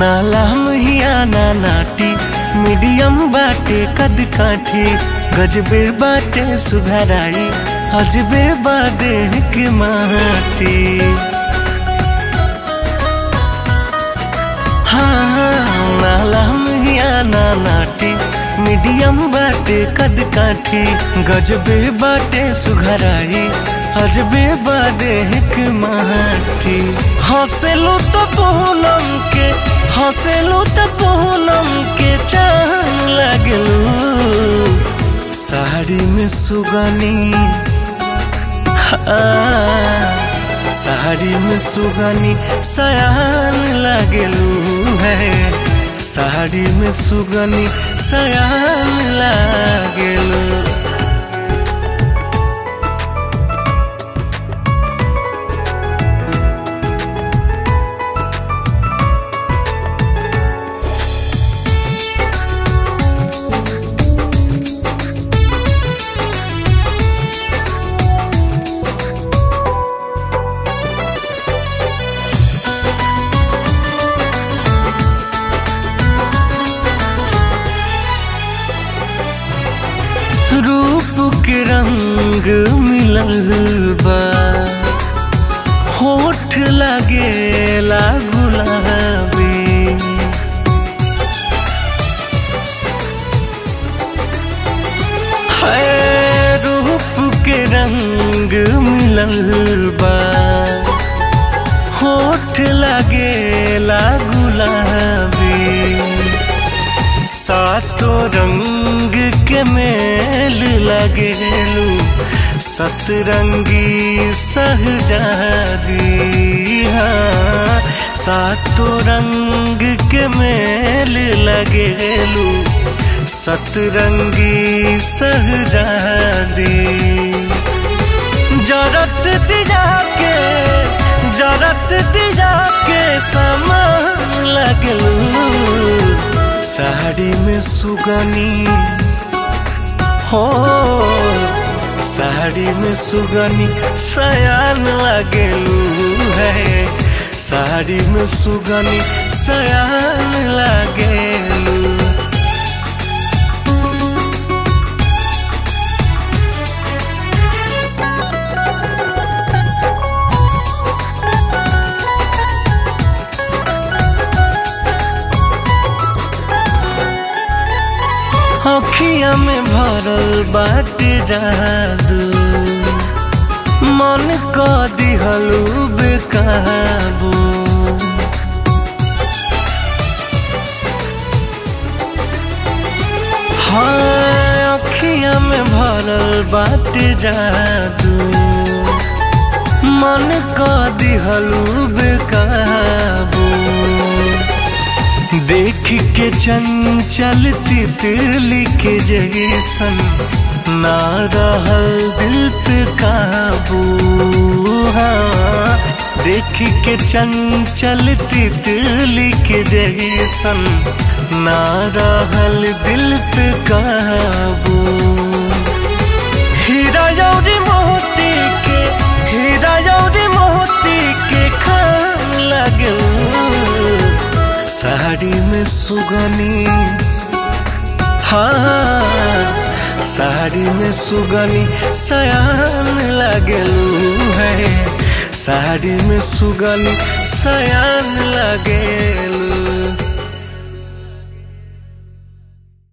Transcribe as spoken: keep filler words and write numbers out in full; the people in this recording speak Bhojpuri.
नाला महिया ना नाटी मीडियम बाटे कद काठी गजबे बाटे सुघराई अजबे बादे के माटी। हाँ नाला महिया ना नाटी मीडियम बाटे कद काठी गजबे बाटे सुघराई अजबे बादे के माटी। हंसलू तो पूनम के हंसलू तो पूनम के चांद लगलू साड़ी में सुगनी। हाँ साड़ी में सुगनी सयान लगलू है साड़ी में सुगनी सयान लगलू। रूप के रंग मिलल बा होठ लागेला गुलाबी। है रूप के रंग मिलल बा होठ लागेला गुलाबी। सातों रंग के मेल लगेलू सतरंगी सहजादी। हाँ सातों रंग के मेल लगेलू सतरंगी सहजादी। जरत दिया के जरत दिया के समान लगलू साड़ी में सुगनी। हो साड़ी में सुगनी सयान लगलू है साड़ी में सुगनी सयान लगलू। अखिया में भरल बाटे जादू मन क दिहलू बेकाबू। हाँ अखिया में भरल बाटे जादू मन क दिहलू बेकाबू। देख के चंचल तितली के जैसन ना रहल दिल पे काबू। हाँ देख के चंचल तितली के जैसन ना रहल दिल पे काबू। हीरा यौरी मोती के हीरा यौरी मोती के खान लगलू साड़ी में सुगनी। हाँ साड़ी में सुगनी सयान लगलू है साड़ी में सुगनी सयान लगलू।